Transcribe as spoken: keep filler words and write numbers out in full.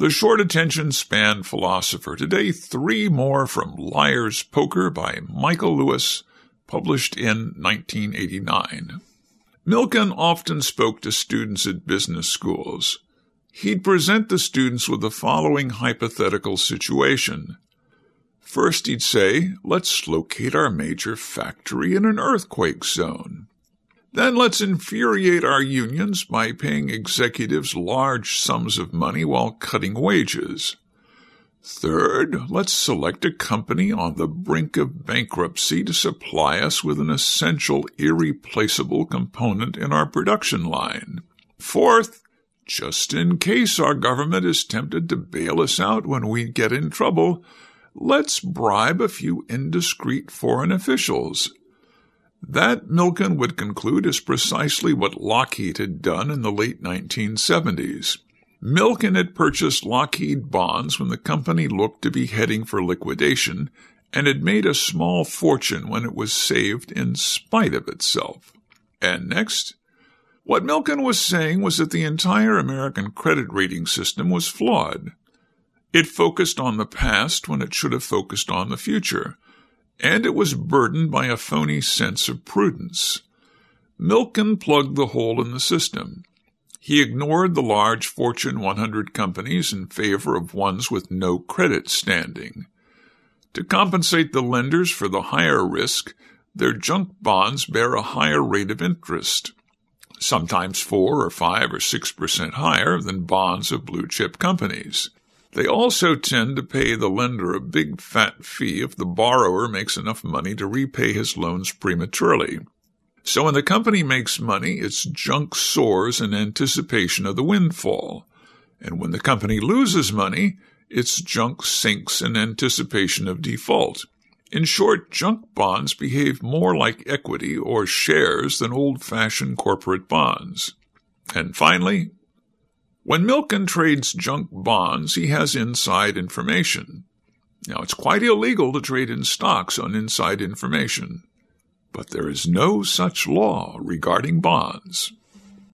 The Short Attention Span Philosopher. Today, three more from Liar's Poker by Michael Lewis, published in nineteen eighty-nine. Milken often spoke to students at business schools. He'd present the students with the following hypothetical situation. First, he'd say, let's locate our major factory in an earthquake zone. Then let's infuriate our unions by paying executives large sums of money while cutting wages. Third, let's select a company on the brink of bankruptcy to supply us with an essential, irreplaceable component in our production line. Fourth, just in case our government is tempted to bail us out when we get in trouble, let's bribe a few indiscreet foreign officials. That, Milken would conclude, is precisely what Lockheed had done in the late nineteen seventies. Milken had purchased Lockheed bonds when the company looked to be heading for liquidation and had made a small fortune when it was saved in spite of itself. And next, what Milken was saying was that the entire American credit rating system was flawed. It focused on the past when it should have focused on the future, and it was burdened by a phony sense of prudence. Milken plugged the hole in the system. He ignored the large Fortune one hundred companies in favor of ones with no credit standing. To compensate the lenders for the higher risk, their junk bonds bear a higher rate of interest, sometimes four or five or six percent higher than bonds of blue-chip companies. They also tend to pay the lender a big fat fee if the borrower makes enough money to repay his loans prematurely. So when the company makes money, its junk soars in anticipation of the windfall. And when the company loses money, its junk sinks in anticipation of default. In short, junk bonds behave more like equity or shares than old-fashioned corporate bonds. And finally, when Milken trades junk bonds, he has inside information. Now, it's quite illegal to trade in stocks on inside information, but there is no such law regarding bonds.